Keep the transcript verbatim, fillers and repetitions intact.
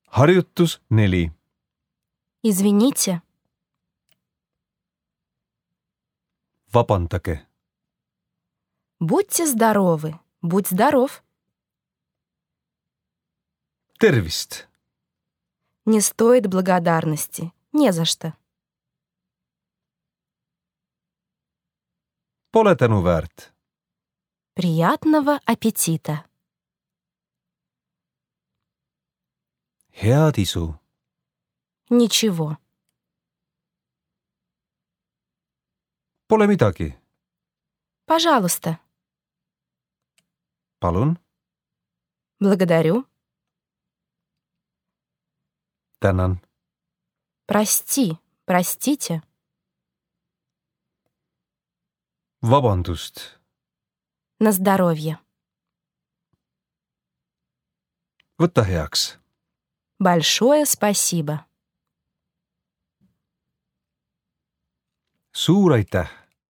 Harjutus neli. Извините. Vabandage. Будьте здоровы. Будь здоров. Tervist. Не стоит благодарности. Не за что. Pole tänuväärt. Приятного аппетита. Head isu. Ничего. Pole midagi. Пожалуйста. Palun. Благодарю. Tänan. Прости. Простите. Vabandust. На здоровье. Võta heaks. Большое спасибо. Suur aitäh.